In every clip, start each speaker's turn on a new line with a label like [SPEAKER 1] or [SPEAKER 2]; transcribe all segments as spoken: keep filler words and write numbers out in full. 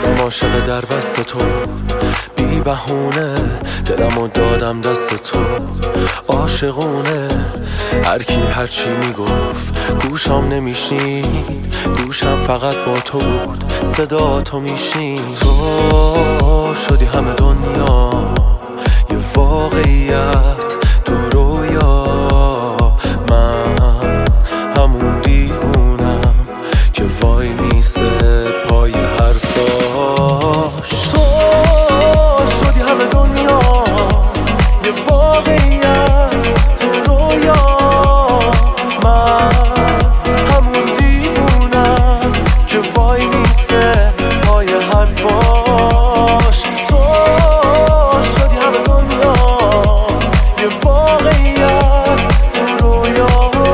[SPEAKER 1] شدم عاشق در بست تو، بی بهونه دلمو دادم دست تو. عاشقونه هر کی هر چی میگفت گوشم نمیشنید، گوشم فقط با تو بود، صدا تو میشنید. تو شدی همه دنیا یه واقعیت تو رویا، من همون دیوونم که وای میسه پای حرفاش. تو شدی همه دنیا یه واقعیت تو رویا، من همون دیوونم که وای میسه پای حرفاش. تو شدی همه دنیا یه واقعیت تو رویا،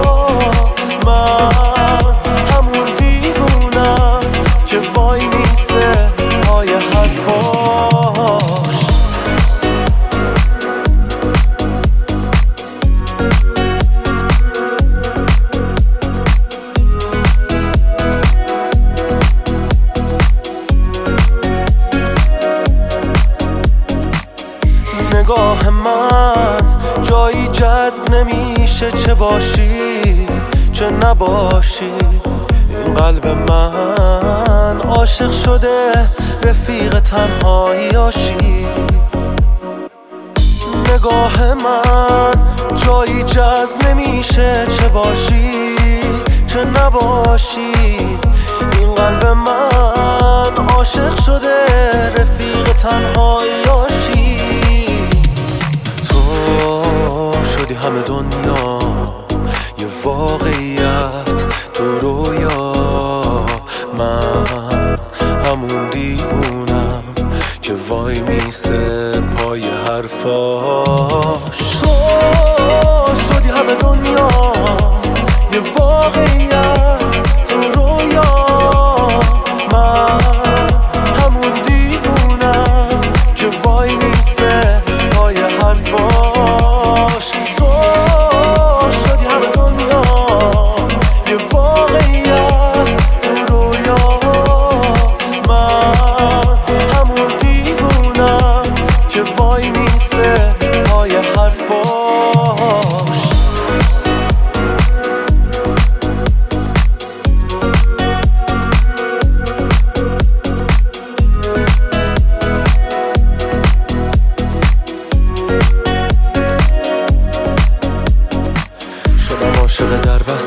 [SPEAKER 1] من همون دیوونم که وای میسه پای حرفاش. نگاه من جایی جذب نمیشه، چه باشی چه نباشی. این قلب من عاشق شده رفیق تنهاییاشی. نگاه من جایی جذب نمیشه، چه باشی چه نباشی. این قلب من عاشق شده رفیق تنهاییاشی. تو شدی همه دنیا یه واقعیت تو رویا، من همون دیوونم که وای میسه پای حرفاش. تو شدی همه دنیا یه واقعیت تو رویا، من همون دیوونم که وای میسه پای حرفاش. تو شدی همه دنیا یه واقعیت تو رویا، من همون دیوونم که وای میسه پای حرفاش. شدم عاشق در بست